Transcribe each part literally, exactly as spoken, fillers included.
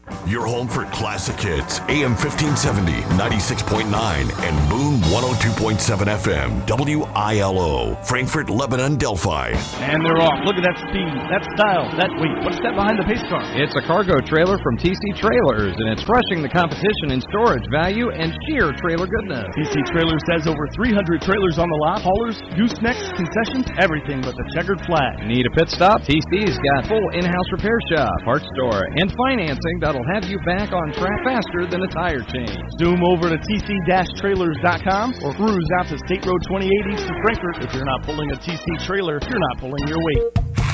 Your home for classic hits, A M fifteen seventy, ninety-six point nine, and Boom one oh two point seven F M, W I L O, Frankfort, Lebanon, Delphi. And they're off. Look at that speed, that style, that weight. What's that behind the pace car? It's a cargo trailer from T C Trailers, and it's crushing the competition in storage value and sheer trailer goodness. T C Trailers has over three hundred trailers on the lot, haulers, goosenecks, concessions, everything but the checkered flag. Need a pit stop? T C's got full in-house repair shop, parts store, and financing that'll have you back on track faster than a tire change. Zoom over to T C trailers dot com or cruise out to State Road twenty-eight east of Frankfort. If you're not pulling a T C trailer, you're not pulling your weight.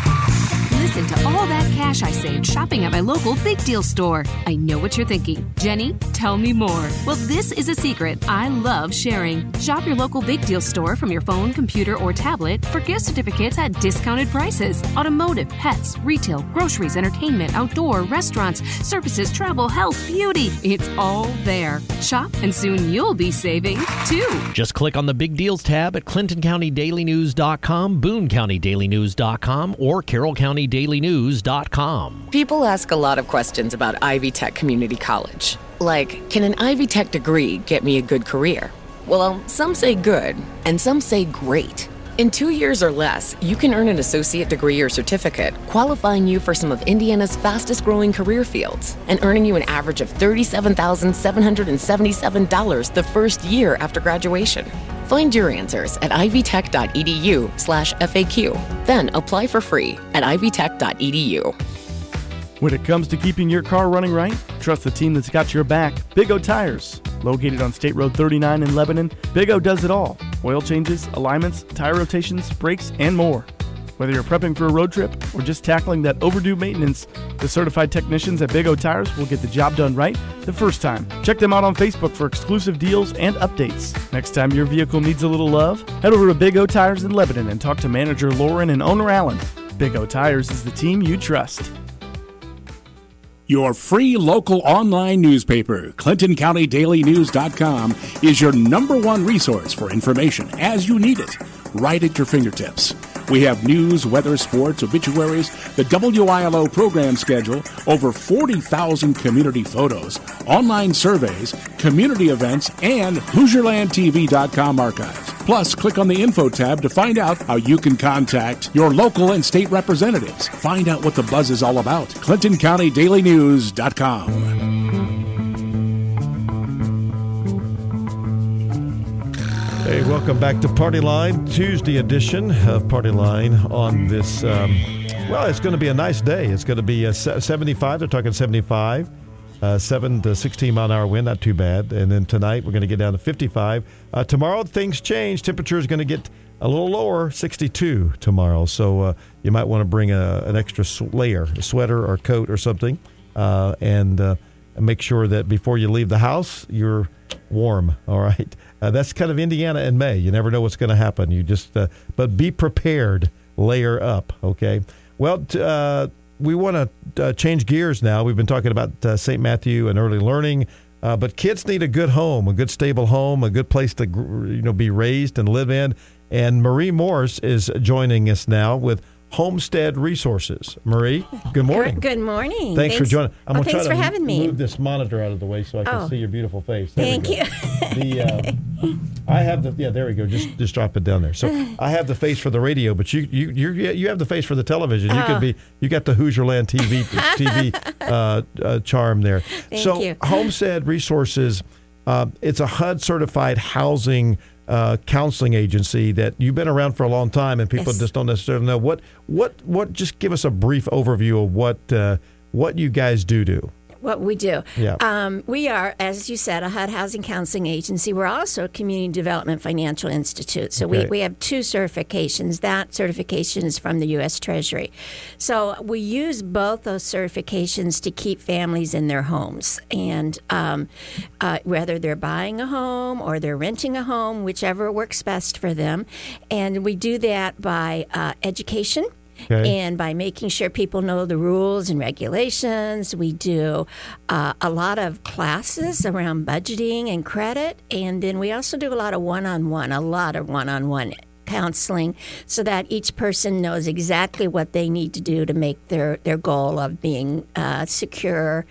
Listen to all that cash I saved shopping at my local Big Deal store. I know what you're thinking. Jenny, tell me more. Well, this is a secret I love sharing. Shop your local Big Deal store from your phone, computer, or tablet for gift certificates at discounted prices. Automotive, pets, retail, groceries, entertainment, outdoor, restaurants, services, travel, health, beauty. It's all there. Shop and soon you'll be saving too. Just click on the Big Deals tab at Clinton County Daily News dot com, Boone County Daily News dot com, or Carroll County Daily News dot com. People ask a lot of questions about Ivy Tech Community College. Like, can an Ivy Tech degree get me a good career? Well, some say good, and some say great. In two years or less, you can earn an associate degree or certificate, qualifying you for some of Indiana's fastest-growing career fields, and earning you an average of thirty-seven thousand seven hundred seventy-seven dollars the first year after graduation. Find your answers at ivytech.edu slash FAQ. Then apply for free at ivytech dot e d u. When it comes to keeping your car running right, trust the team that's got your back, Big O Tires. Located on State Road thirty-nine in Lebanon, Big O does it all. Oil changes, alignments, tire rotations, brakes, and more. Whether you're prepping for a road trip or just tackling that overdue maintenance, the certified technicians at Big O Tires will get the job done right the first time. Check them out on Facebook for exclusive deals and updates. Next time your vehicle needs a little love, head over to Big O Tires in Lebanon and talk to manager Lauren and owner Alan. Big O Tires is the team you trust. Your free local online newspaper, Clinton County Daily News dot com, is your number one resource for information as you need it, right at your fingertips. We have news, weather, sports, obituaries, the W I L O program schedule, over forty thousand community photos, online surveys, community events, and Hoosier Land T V dot com archives. Plus, click on the info tab to find out how you can contact your local and state representatives. Find out what the buzz is all about. Clinton County Daily News dot com. Hey, welcome back to Party Line, Tuesday edition of Party Line on this, um, well, it's going to be a nice day. It's going to be a seventy-five, they're talking seventy-five, uh, seven to sixteen mile an hour wind, not too bad. And then tonight we're going to get down to fifty-five. Uh, tomorrow things change. Temperature is going to get a little lower, sixty-two tomorrow. So uh, you might want to bring a, an extra layer, a sweater or coat or something, uh, and uh, make sure that before you leave the house, you're warm, all right? Uh, that's kind of Indiana in May. You never know what's going to happen. You just, uh, but be prepared. Layer up, okay? Well, t- uh, we want to uh, change gears now. We've been talking about uh, Saint Matthew and early learning, uh, but kids need a good home, a good stable home, a good place to you know be raised and live in. And Marie Morse is joining us now with Homestead Resources. Marie, good morning. Good, good morning. Thanks, thanks for joining. I'm oh, going to thanks try for to having me. move this monitor out of the way so I can oh. see your beautiful face. There Thank you. The, uh, I have the yeah. There we go. Just just drop it down there. So I have the face for the radio, but you you you you have the face for the television. You oh. could be you got the Hoosier Land T V T V uh, uh, charm there. Thank so you. Homestead Resources, uh, it's a H U D certified housing uh, counseling agency that you've been around for a long time, and people yes. just don't necessarily know what what what. Just give us a brief overview of what uh, what you guys do do. What we do. Yeah. Um, we are, as you said, a H U D housing counseling agency. We're also a community development financial institute. So Okay. we, we have two certifications. That certification is from the U S Treasury. So we use both those certifications to keep families in their homes. And um, uh, whether they're buying a home or they're renting a home, whichever works best for them. And we do that by uh, education. Okay. And by making sure people know the rules and regulations. We do uh, a lot of classes around budgeting and credit. And then we also do a lot of one-on-one, a lot of one-on-one counseling so that each person knows exactly what they need to do to make their, their goal of being uh, secure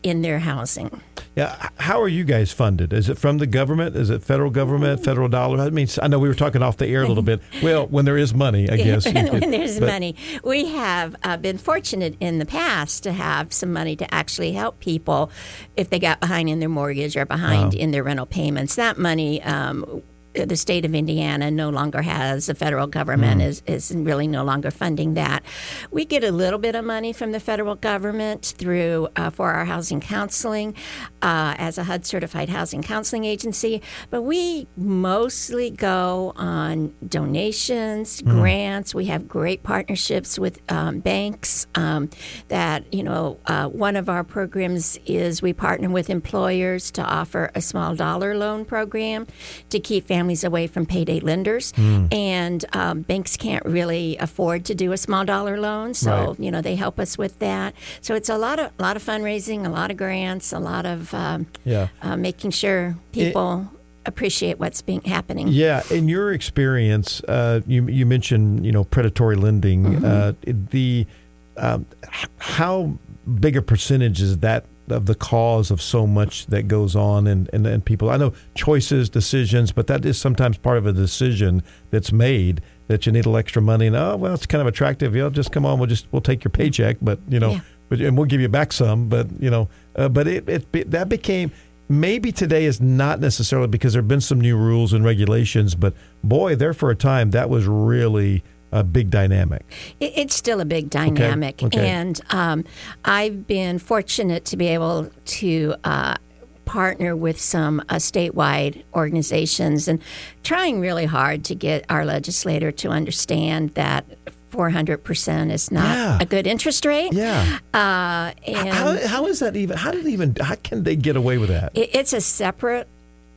in their housing. Yeah, how are you guys funded? Is it from the government? Is it federal government, federal dollar? I mean, I know we were talking off the air a little bit. Well, when there is money, I guess. when, could, when there's but, money. We have uh, been fortunate in the past to have some money to actually help people if they got behind in their mortgage or behind Wow. in their rental payments. That money, um, the state of Indiana no longer has. The federal government mm. is, is really no longer funding that. We get a little bit of money from the federal government through uh, for our housing counseling uh, as a H U D-certified housing counseling agency, but we mostly go on donations, mm. grants. We have great partnerships with um, banks um, that, you know, uh, one of our programs is we partner with employers to offer a small dollar loan program to keep families away from payday lenders, mm. and um, banks can't really afford to do a small dollar loan, so right. you know they help us with that. So it's a lot of a lot of fundraising, a lot of grants, a lot of um, yeah. uh, making sure people it, appreciate what's being happening. Yeah, in your experience, uh, you you mentioned you know predatory lending. Mm-hmm. Uh, the um, how big a percentage is that of the cause of so much that goes on and, and, and people, I know choices, decisions, but that is sometimes part of a decision that's made that you need a little extra money and, oh, well, it's kind of attractive. You know, just come on, we'll just, we'll take your paycheck, but, you know, yeah. but, and we'll give you back some, but, you know, uh, but it, it, that became, maybe today is not necessarily because there have been some new rules and regulations, but boy, there for a time, that was really a big dynamic. It's still a big dynamic. Okay. Okay. And um, I've been fortunate to be able to uh, partner with some uh, statewide organizations and trying really hard to get our legislator to understand that four hundred percent is not yeah. a good interest rate. Yeah. Uh, and how, how is that even, how did even, how can they get away with that? It, it's a separate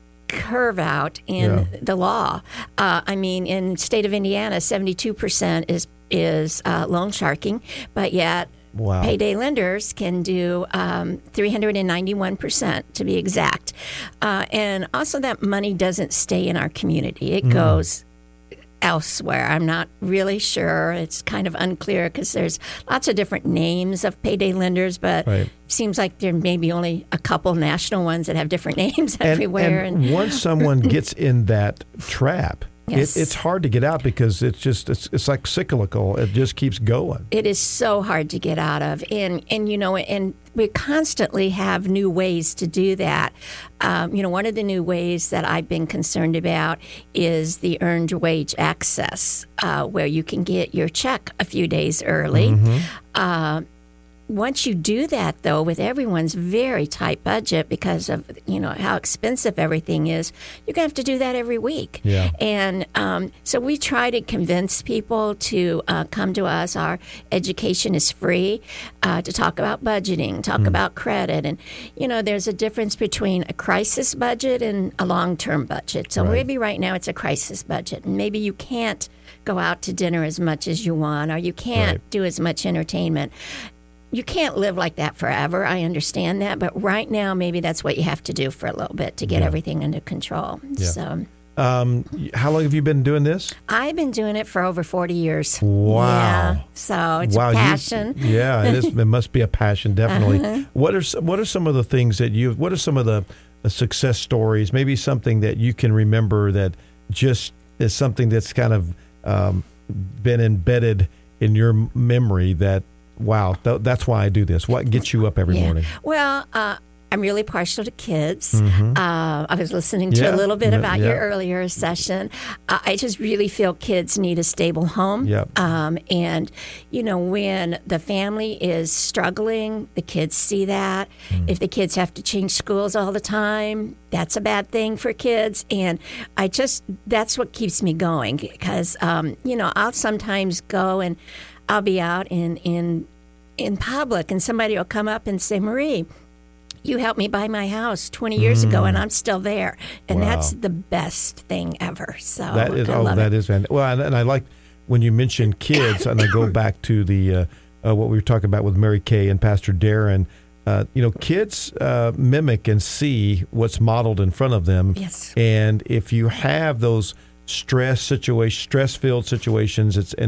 curve out in yeah. the law. Uh, I mean, in the state of Indiana, seventy-two percent is is uh, loan sharking, but yet wow. payday lenders can do um, three hundred ninety-one percent to be exact. Uh, and also that money doesn't stay in our community. It mm. goes elsewhere. I'm not really sure. It's kind of unclear because there's lots of different names of payday lenders, but right. it seems like there may be only a couple national ones that have different names and, everywhere. And, and once someone gets in that trap, yes. it, it's hard to get out because it's just it's, it's like cyclical. It just keeps going. It is so hard to get out of, and and you know, and we constantly have new ways to do that. Um, you know, one of the new ways that I've been concerned about is the earned wage access, uh, where you can get your check a few days early. Mm-hmm. Uh, Once you do that, though, with everyone's very tight budget because of, you know, how expensive everything is, you're going to have to do that every week. Yeah. And um, so we try to convince people to uh, come to us. Our education is free, uh, to talk about budgeting, talk mm. about credit. And, you know, there's a difference between a crisis budget and a long-term budget. So right. maybe right now it's a crisis budget. And maybe you can't go out to dinner as much as you want, or you can't right. do as much entertainment. You can't live like that forever. I understand that. But right now, maybe that's what you have to do for a little bit to get yeah. everything under control. Yeah. So, um, how long have you been doing this? I've been doing it for over forty years. Wow. Yeah. So it's wow, a passion. You, yeah, it, is, it must be a passion, definitely. Uh-huh. What are some- what are some of the things that you, what are some of the, the success stories, maybe something that you can remember that just is something that's kind of um, been embedded in your memory that, wow, th- that's why I do this. What gets you up every yeah. morning? Well, uh, I'm really partial to kids. Mm-hmm. Uh, I was listening to yeah. a little bit about yeah. your earlier session. Uh, I just really feel kids need a stable home. Yep. Um, and, you know, when the family is struggling, the kids see that. Mm. If the kids have to change schools all the time, that's a bad thing for kids. And I just, that's what keeps me going because, um, you know, I'll sometimes go and I'll be out in, in, in public and somebody will come up and say, Marie, you helped me buy my house twenty years mm. ago, and I'm still there. And wow. that's the best thing ever. So that is, I oh, love that it. is fantastic. Well, and, and I like when you mention kids, and I go back to the uh, uh, what we were talking about with Mary Kay and Pastor Darren. Uh, you know, kids uh, mimic and see what's modeled in front of them. Yes. And if you have those stress situations, stress-filled situations, it's and it.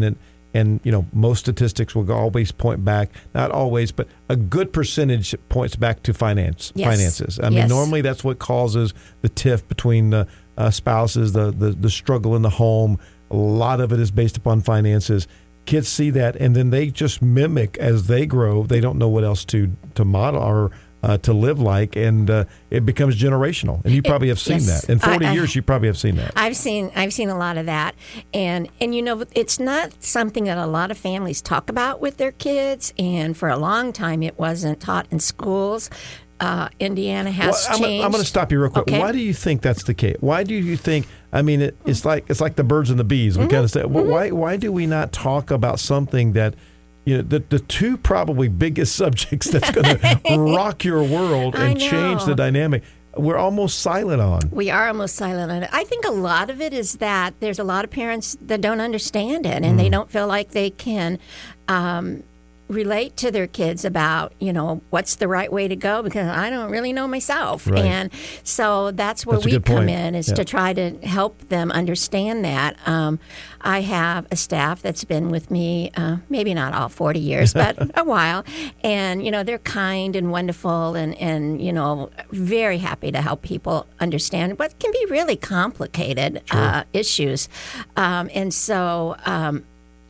And, you know, most statistics will always point back, not always, but a good percentage points back to finance, yes. finances. I mean, yes. normally that's what causes the tiff between the uh, spouses, the, the, the struggle in the home. A lot of it is based upon finances. Kids see that, and then they just mimic as they grow. They don't know what else to, to model or uh, to live like, and uh, it becomes generational. And you probably have seen yes. that. In forty I, I, years, you probably have seen that. I've seen I've seen a lot of that. And, and, you know, it's not something that a lot of families talk about with their kids, and for a long time it wasn't taught in schools. Uh, Indiana has well, I'm, changed. I'm going to stop you real quick. Okay. Why do you think that's the case? Why do you think? I mean, it, it's like it's like the birds and the bees. We mm-hmm. kind of say, well, mm-hmm. why why do we not talk about something that, you know, the the two probably biggest subjects that's going to rock your world and change the dynamic? We're almost silent on. We are almost silent on it. I think a lot of it is that there's a lot of parents that don't understand it, and mm. they don't feel like they can. Um, relate to their kids about, you know, what's the right way to go, because I don't really know myself. Right. And so that's where that's we come point. in is yeah. to try to help them understand that. Um, I have a staff that's been with me, uh, maybe not all forty years, but a while. And, you know, they're kind and wonderful and, and, you know, very happy to help people understand what can be really complicated sure. uh, issues. Um, and so, um,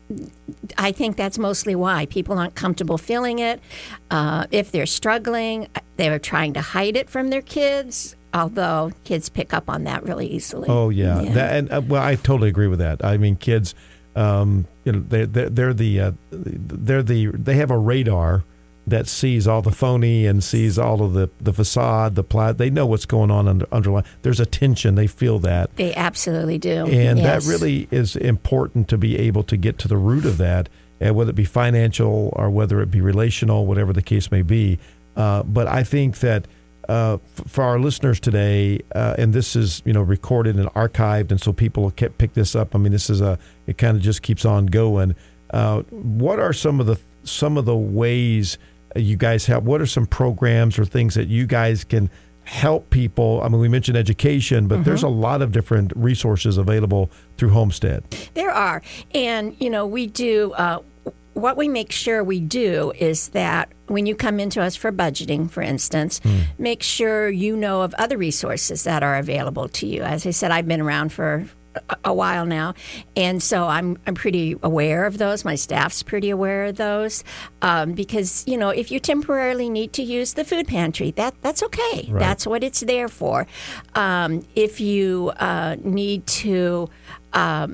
I think that's mostly why people aren't comfortable feeling it. Uh, if they're struggling, they're trying to hide it from their kids, although kids pick up on that really easily. Oh, yeah. yeah. That, and uh, well, I totally agree with that. I mean, kids, um, you know, they, they're, they're the, uh, they're the, they have a radar that sees all the phony and sees all of the, the facade, the plot. They know what's going on under, underlying. There's a tension. They feel that. They absolutely do. And yes. that really is important to be able to get to the root of that, and whether it be financial or whether it be relational, whatever the case may be. Uh, but I think that uh, f- for our listeners today, uh, and this is, you know, recorded and archived, and so people will pick this up. I mean, this is a, it kind of just keeps on going. Uh, what are some of the some of the ways you guys have? What are some programs or things that you guys can help people? I mean, we mentioned education, but mm-hmm. there's a lot of different resources available through Homestead. There are. And, you know, we do, uh, what we make sure we do is that when you come into us for budgeting, for instance, mm. make sure you know of other resources that are available to you. As I said, I've been around for a while now, and so I'm I'm pretty aware of those. My staff's pretty aware of those, um, because, you know, if you temporarily need to use the food pantry, that that's okay. Right. That's what it's there for. Um, if you uh, need to um,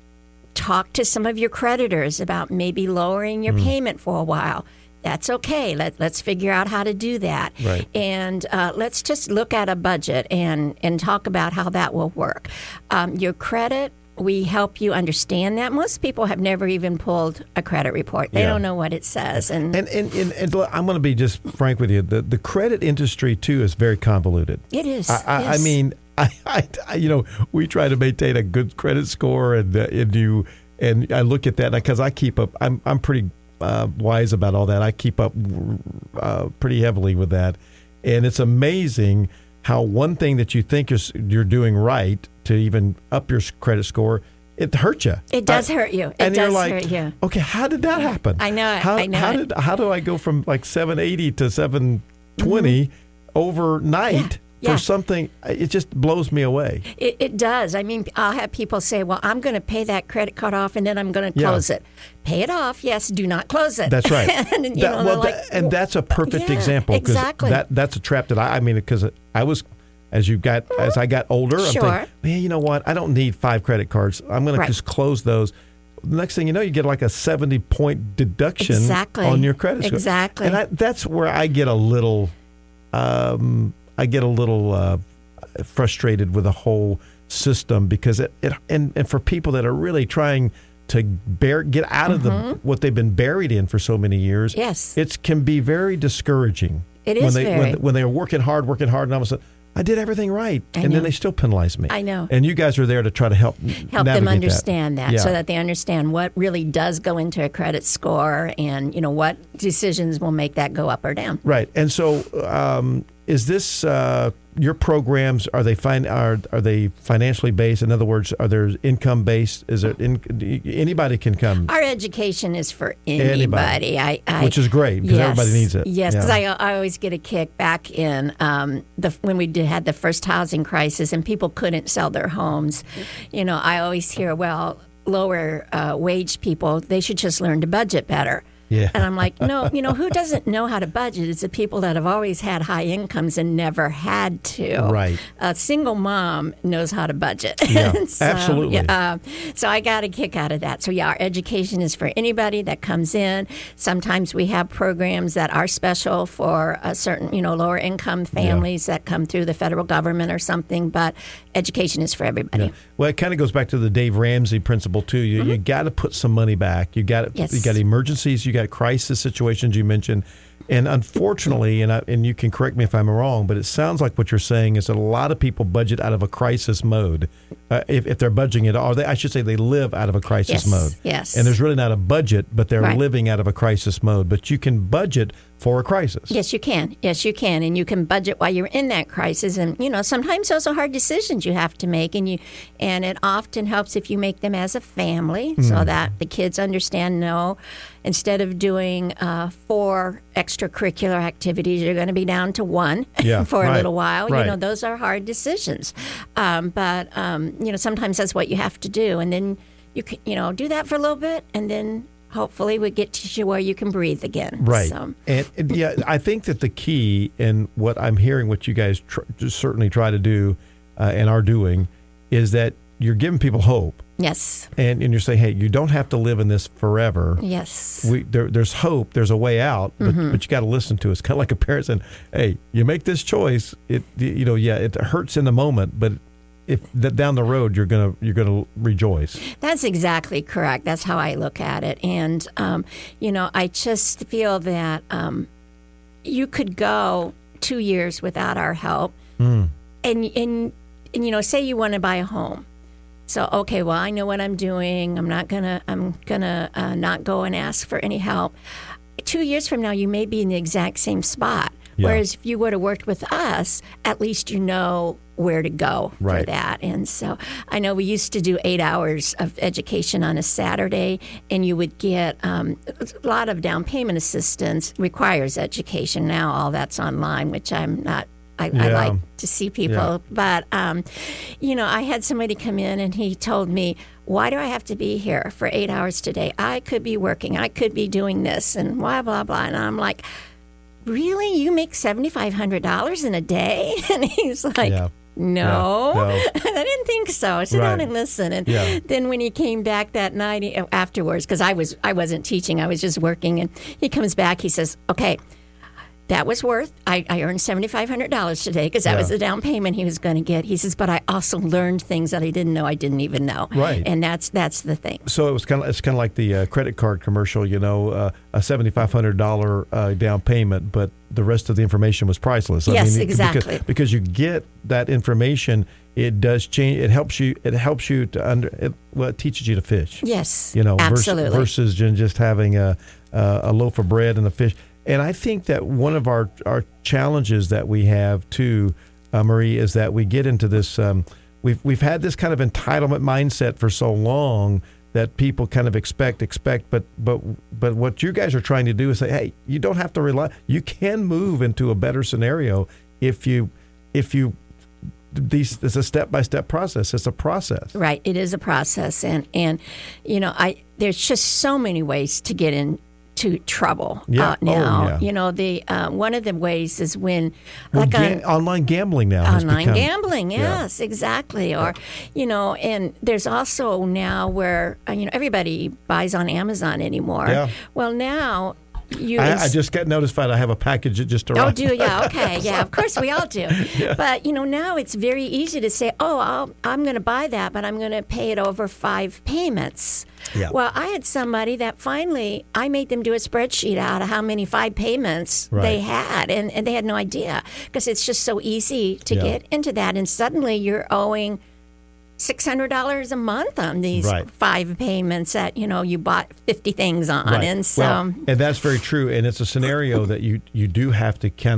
talk to some of your creditors about maybe lowering your mm. payment for a while, that's okay. Let, let's figure out how to do that. Right. And uh, let's just look at a budget and, and talk about how that will work. Um, your credit, we help you understand that. Most people have never even pulled a credit report. They yeah. don't know what it says. And and, and, and, and I'm going to be just frank with you. The, the credit industry, too, is very convoluted. It is. I, I, yes. I mean, I, I, you know, we try to maintain a good credit score, and, uh, and, you, and I look at that because I keep up. I'm, I'm pretty... Uh, wise about all that. I keep up uh, pretty heavily with that, and it's amazing how one thing that you think you're, you're doing right to even up your credit score, it hurts you. It does I, hurt you. It and does you're like, hurt you. Okay, how did that happen? I know it. How, I know how it. did how do I go from like seven eighty to seven twenty mm-hmm. overnight? Yeah. For yeah. something, it just blows me away. It, it does. I mean, I'll have people say, well, I'm going to pay that credit card off and then I'm going to close yeah. it. Pay it off, yes, do not close it. That's right. and, you that, know, well, like, that, and that's a perfect yeah, example. Exactly. That, that's a trap that I, I mean, because I was, as you got, as I got older, sure. I'm thinking, man, you know what? I don't need five credit cards. I'm going right. to just close those. The next thing you know, you get like a seventy point deduction exactly. on your credit score. Exactly. And I, that's where I get a little, um, I get a little uh, frustrated with the whole system, because it, it and, and for people that are really trying to bear, get out of mm-hmm. the what they've been buried in for so many years, yes, it can be very discouraging. It is when they very. when, when they are working hard, working hard, and all of a sudden, I did everything right, I and know. then they still penalize me. I know. And you guys are there to try to help help them understand that, that yeah. so that they understand what really does go into a credit score, and you know what decisions will make that go up or down. Right. And so, um, is this uh, your programs? Are they fin- are are they financially based? In other words, are there income based? Is it in, anybody can come? Our education is for anybody. Anybody. I, I, Which is great because yes, everybody needs it. Yes, because Yeah. I, I always get a kick back in um, the when we did had the first housing crisis and people couldn't sell their homes. You know, I always hear, well, lower uh, wage people, they should just learn to budget better. Yeah. And I'm like, no, you know, who doesn't know how to budget? It's the people that have always had high incomes and never had to. Right. A single mom knows how to budget. Yeah, so, absolutely. Yeah, uh, so I got a kick out of that. So, yeah, our education is for anybody that comes in. Sometimes we have programs that are special for a certain, you know, lower income families yeah. that come through the federal government or something, but education is for everybody. Yeah. Well, it kind of goes back to the Dave Ramsey principle, too. You mm-hmm. you got to put some money back. You got yes. you got emergencies, you got crisis situations you mentioned. And unfortunately, and I, and you can correct me if I'm wrong, but it sounds like what you're saying is that a lot of people budget out of a crisis mode. Uh, if, if they're budgeting it, or they, I should say they live out of a crisis yes. mode. Yes. And there's really not a budget, but they're right. living out of a crisis mode. But you can budget for a crisis. Yes, you can. Yes, you can. And you can budget while you're in that crisis. And, you know, sometimes those are hard decisions you have to make. And you, and it often helps if you make them as a family mm. so that the kids understand, no, instead of doing uh, four extracurricular activities, you're going to be down to one yeah, for right, a little while. Right. You know, those are hard decisions. Um, but, um, you know, sometimes that's what you have to do. And then you can, you know, do that for a little bit and then hopefully we get to where you can breathe again. Right. So. And, and yeah, I think that the key in what I'm hearing, what you guys tr- certainly try to do uh, and are doing, is that you're giving people hope. Yes. And and you're saying, hey, you don't have to live in this forever. Yes. We there, there's hope. There's a way out, but, mm-hmm. but you got to listen to us. Kind of like a parent saying, hey, you make this choice. It you know yeah, it hurts in the moment, but if that down the road you're gonna you're gonna rejoice. That's exactly correct. That's how I look at it. And um, you know, I just feel that um, you could go two years without our help, mm. and and and you know, say you want to buy a home. So okay, well, I know what I'm doing. I'm not gonna I'm gonna uh, not go and ask for any help. Two years from now, you may be in the exact same spot. Yeah. Whereas if you would have worked with us, at least you know where to go right. for that. And so I know we used to do eight hours of education on a Saturday, and you would get um, a lot of down payment assistance requires education. Now all that's online, which I'm not. I, yeah. I like to see people. Yeah. But, um, you know, I had somebody come in and he told me, why do I have to be here for eight hours today? I could be working. I could be doing this and blah, blah, blah. And I'm like, really? You make seven thousand five hundred dollars in a day? And he's like, yeah. no. no. I didn't think so. Sit right. down and listen. And yeah. then when he came back that night afterwards, because I, was, I wasn't teaching, I was just working, and he comes back, he says, okay, that was worth, I, I earned seven thousand five hundred dollars today because that yeah. was the down payment he was going to get. He says, but I also learned things that I didn't know I didn't even know. Right. And that's that's the thing. So it was kind of it's kind of like the uh, credit card commercial, you know, uh, a seven thousand five hundred dollars uh, down payment, but the rest of the information was priceless. I Yes, mean, exactly. Because, because you get that information, it does change. It helps you. It helps you to under. It, well, it teaches you to fish. Yes. You know, absolutely. Versus, versus just having a uh, a loaf of bread and a fish. And I think that one of our, our challenges that we have too, uh, Marie, is that we get into this. Um, we've we've had this kind of entitlement mindset for so long that people kind of expect, expect. But but but what you guys are trying to do is say, hey, you don't have to rely. You can move into a better scenario if you if you. These it's a step by step process. It's a process. Right. It is a process, and and you know, I there's just so many ways to get in. To trouble yeah. uh, now. Oh, yeah. You know, the uh, one of the ways is when well, like ga- on, online gambling now has online become, gambling, yes, yeah. exactly. Or you know, and there's also now where uh, you know everybody buys on Amazon anymore. Yeah. Well, now. You I, ins- I just got notified I have a package that just arrived. Oh, do yeah, okay, yeah. Of course, we all do. Yeah. But you know, now it's very easy to say, "Oh, I'll, I'm going to buy that, but I'm going to pay it over five payments." Yeah. Well, I had somebody that finally I made them do a spreadsheet out of how many five payments right. they had, and, and they had no idea because it's just so easy to yeah. get into that, and suddenly you're owing six hundred dollars a month on these right. five payments that, you know, you bought fifty things on. Right. And so. Well, and that's very true. And it's a scenario that you, you do have to kind of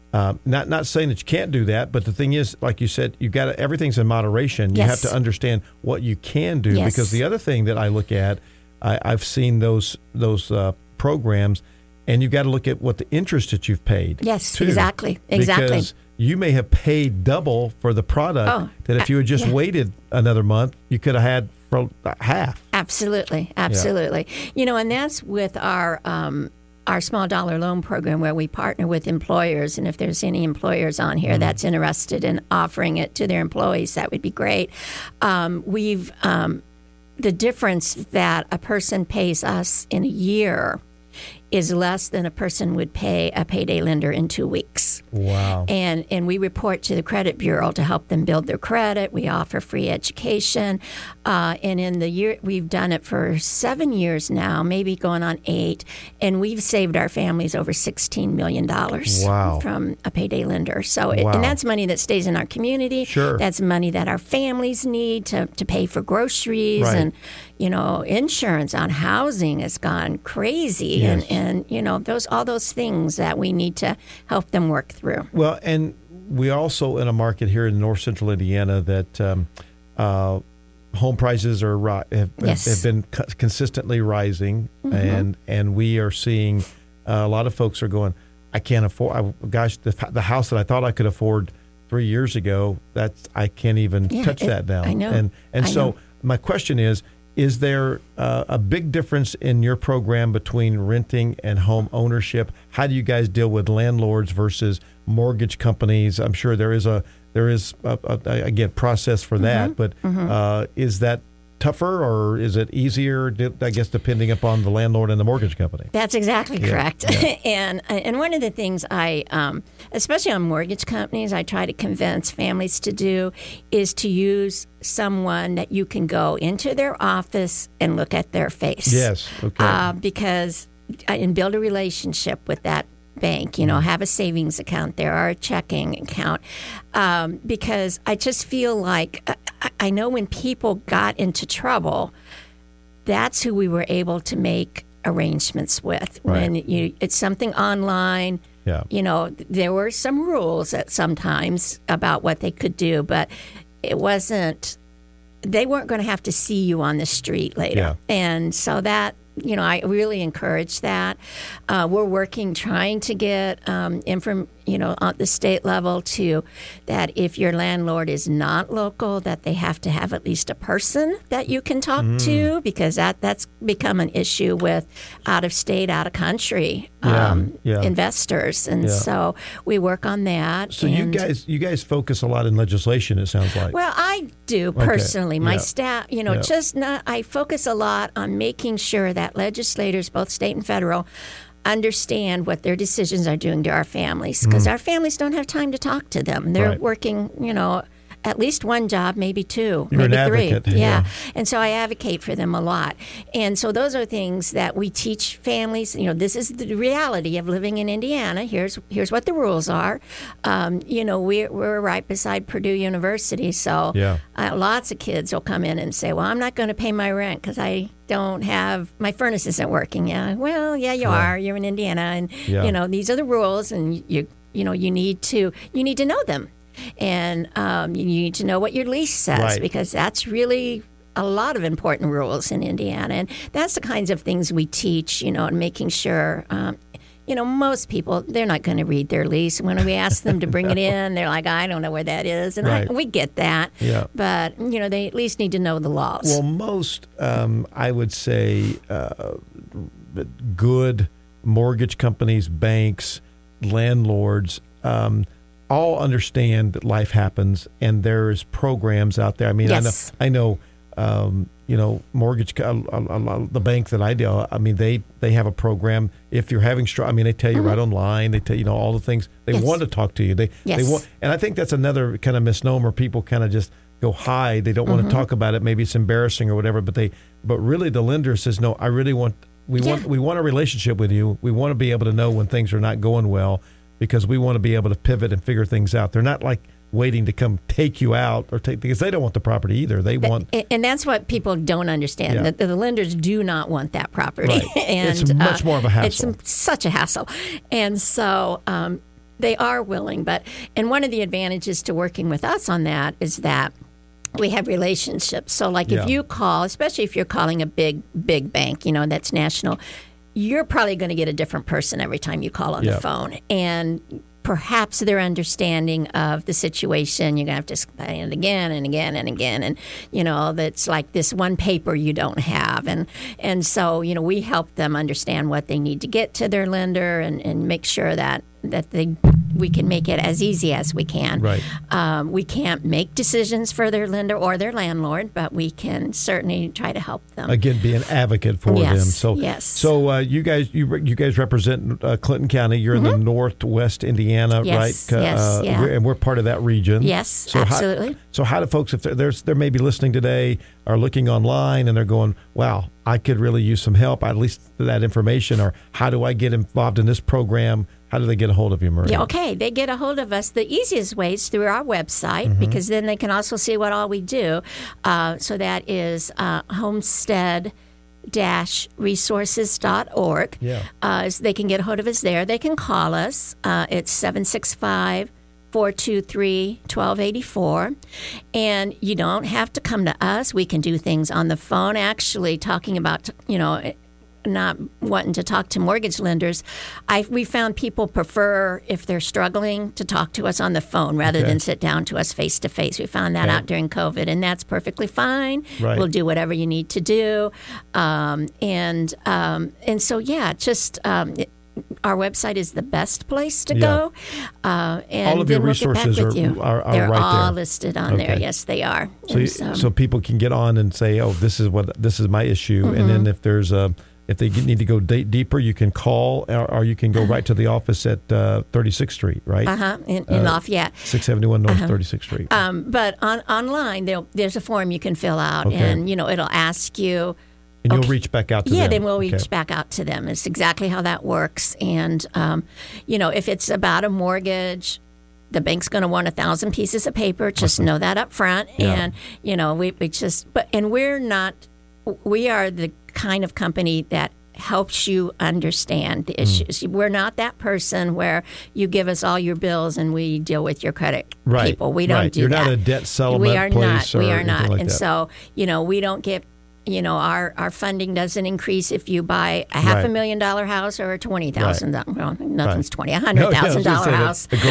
Um, not not saying that you can't do that, but the thing is, like you said, you got everything's in moderation. You Yes. have to understand what you can do, Yes. because the other thing that I look at, I, I've seen those those uh, programs, and you've got to look at what the interest that you've paid. Yes, too, exactly, exactly. Because you may have paid double for the product Oh, that if you had just yeah. waited another month, you could have had for half. Absolutely, absolutely. You know, and that's with our um, our small dollar loan program, where we partner with employers. And if there's any employers on here Mm-hmm. that's interested in offering it to their employees, that would be great. Um, we've um, the difference that a person pays us in a year is less than a person would pay a payday lender in two weeks. Wow. And and we report to the credit bureau to help them build their credit. We offer free education. Uh, and in the year, we've done it for seven years now, maybe going on eight. And we've saved our families over sixteen million dollars Wow. from a payday lender. So, it, Wow. and that's money that stays in our community. Sure. That's money that our families need to, to pay for groceries. Right. And, you know, insurance on housing has gone crazy. Yes. And, and, you know, those all those things that we need to help them work through. Well, and we also in a market here in North Central Indiana that um, uh, home prices are ri- have, Yes. have been co- consistently rising, Mm-hmm. and and we are seeing uh, a lot of folks are going, I can't afford. I, gosh, the, the house that I thought I could afford three years ago, that's I can't even Yeah, touch it- that now. I know. And and I so know. my question is. Is there uh, a big difference in your program between renting and home ownership? How do you guys deal with landlords versus mortgage companies? I'm sure there is a there is a, a, again process for that, but uh, is that tougher or is it easier? I guess depending upon the landlord and the mortgage company. That's exactly Yeah, correct. yeah. and and one of the things I, um, especially on mortgage companies, I try to convince families to do is to use someone that you can go into their office and look at their face. Yes. Okay. Uh, because and build a relationship with that bank, you know, Mm-hmm. have a savings account there or a checking account. Um, because I just feel like I, I know when people got into trouble, that's who we were able to make arrangements with. Right. When you it's something online, Yeah. you know, there were some rules at sometimes about what they could do, but it wasn't they weren't going to have to see you on the street later. Yeah. And so that, you know, I really encourage that. Uh, we're working, trying to get um, inform, you know, at the state level to that if your landlord is not local, that they have to have at least a person that you can talk Mm. to, because that that's become an issue with out of state, out of country Yeah, um, yeah. investors, and Yeah. so we work on that. So you and- guys you guys focus a lot in legislation. It sounds like. Well, I do personally. My yeah. staff, you know, Yeah. just not. I focus a lot on making sure that legislators, both state and federal, understand what their decisions are doing to our families, because our families don't have time to talk to them. They're Mm. Right. working, you know, at least one job, maybe two, You're maybe an three. advocate, Yeah. yeah. And so I advocate for them a lot. And so those are things that we teach families. You know, this is the reality of living in Indiana. Here's here's what the rules are. Um, you know, we're, we're right beside Purdue University, so Yeah. uh, lots of kids will come in and say, well, I'm not going to pay my rent because I don't have, my furnace isn't working. Yeah, well, yeah, you are. You're in Indiana, and Yeah. you know, these are the rules, and you you know, you need to you need to know them. And um, you need to know what your lease says, Right. because that's really a lot of important rules in Indiana. And that's the kinds of things we teach, you know, and making sure, um, you know, most people, they're not going to read their lease. When we ask them to bring it in, they're like, I don't know where that is. And Right. I, we get that. Yeah. But, you know, they at least need to know the laws. Well, most, um, I would say, uh, good mortgage companies, banks, landlords, um, all understand that life happens, and there's programs out there. I mean, Yes. I know, I know, um, you know, mortgage, co- a, a, a, the bank that I deal, I mean, they, they have a program. If you're having, str- I mean, they tell you right online. They tell you know all the things. They Yes. want to talk to you. They, Yes. they want, and I think that's another kind of misnomer. People kind of just go hide. They don't want Mm-hmm. to talk about it. Maybe it's embarrassing or whatever. But they, but really, the lender says, no, I really want. We Yeah. want we want a relationship with you. We want to be able to know when things are not going well, because we want to be able to pivot and figure things out. They're not like waiting to come take you out or take, because they don't want the property either. They want. And- and that's what people don't understand. Yeah. That the lenders do not want that property. Right. and It's much more of a hassle. It's such a hassle. And so, um, They are willing, but and one of the advantages to working with us on that is that we have relationships. So, like Yeah. if you call, especially if you're calling a big, big bank, you know, that's national, you're probably going to get a different person every time you call on Yeah. the phone. And perhaps their understanding of the situation, you're going to have to explain it again and again and again. And, you know, that's like this one paper you don't have. And and so, you know, we help them understand what they need to get to their lender and, and make sure that, that they we can make it as easy as we can. Right. Um, we can't make decisions for their lender or their landlord, but we can certainly try to help them. Again, be an advocate for Yes, them. So, yes. So uh, you guys, you you guys represent uh, Clinton County. You're in the Northwest Indiana, Yes, right? yes, uh, yeah. we're, and we're part of that region. Yes, so absolutely. How, so how do folks, if they're, there's they're maybe listening today, are looking online, and they're going, "Wow, I could really use some help." At least that information, or how do I get involved in this program? How do they get a hold of you, Maria? Yeah, okay. They get a hold of us. The easiest way is through our website, Mm-hmm. because then they can also see what all we do. Uh, so that is uh, homestead dash resources dot org. Yeah. Uh, so they can get a hold of us there. They can call us. Uh, it's seven six five, four two three, one two eight four. And you don't have to come to us. We can do things on the phone. Actually, talking about, you know, not wanting to talk to mortgage lenders, I we found people prefer, if they're struggling, to talk to us on the phone rather Okay. than sit down to us face to face. We found that Okay. out during COVID, and that's perfectly fine. Right. We'll do whatever you need to do, um, and um, and so yeah, just. Um, it, our website is the best place to Yeah. go, uh, and All of then your we'll get resources back with are- you. are- are They're right all there. listed on Okay. there. Yes, they are. So, you- And so people can get on and say, "Oh, this is what this is my issue," and then if there's a if they need to go d- deeper, you can call, or, or you can go right to the office at uh, thirty-sixth Street, right? uh-huh, in, in Uh, Lafayette. six seventy-one North thirty-sixth Street. Um, but on online, there'll- there's a form you can fill out, Okay. and you know it'll ask you. and you'll okay. reach back out to Yeah, them. then we'll Okay. reach back out to them. It's exactly how that works. And um, you know, if it's about a mortgage, the bank's going to want a thousand pieces of paper. Just know that up front. Yeah. And you know, we, we just but and we're not. We are the kind of company that helps you understand the issues. We're not that person where you give us all your bills and we deal with your credit Right, people. We don't right. do You're that. not a debt settlement We are place not. We or are anything not. like and that. so, you know, we don't get, you know, our, our funding doesn't increase if you buy a half Right. a million dollar house or a twenty thousand dollars. Well, nothing's Right. twenty, a hundred thousand No, yeah, I was dollar gonna house. say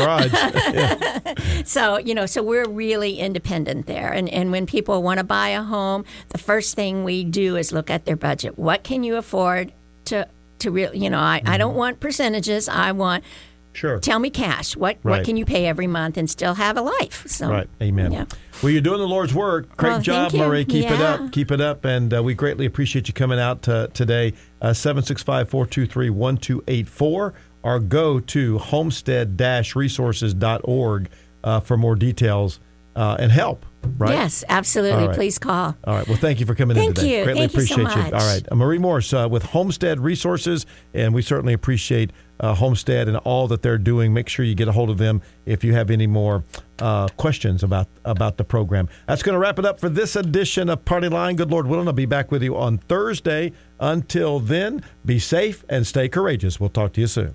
the, the garage. So, you know, so we're really independent there. And, and when people want to buy a home, the first thing we do is look at their budget. What can you afford to, to real, you know, I, I don't want percentages. I want, Sure. tell me cash. What, Right. what can you pay every month and still have a life? So, Right. Amen. Yeah. Well, you're doing the Lord's work. Great Well, job, thank you. Marie. Keep it Yeah. up. Keep it up. And uh, we greatly appreciate you coming out uh, today. Uh, seven six five, four two three, one two eight four or go to homestead dash resources dot org uh, for more details uh, and help. Right? Yes, absolutely. All right. Please call. All right. Well, thank you for coming Thank in today. you. Greatly Thank you so appreciate much. All right. Uh, Marie Morse uh, with Homestead Resources, and we certainly appreciate uh, Homestead and all that they're doing. Make sure you get a hold of them if you have any more uh, questions about, about the program. That's going to wrap it up for this edition of Party Line. Good Lord willing, I'll be back with you on Thursday. Until then, be safe and stay courageous. We'll talk to you soon.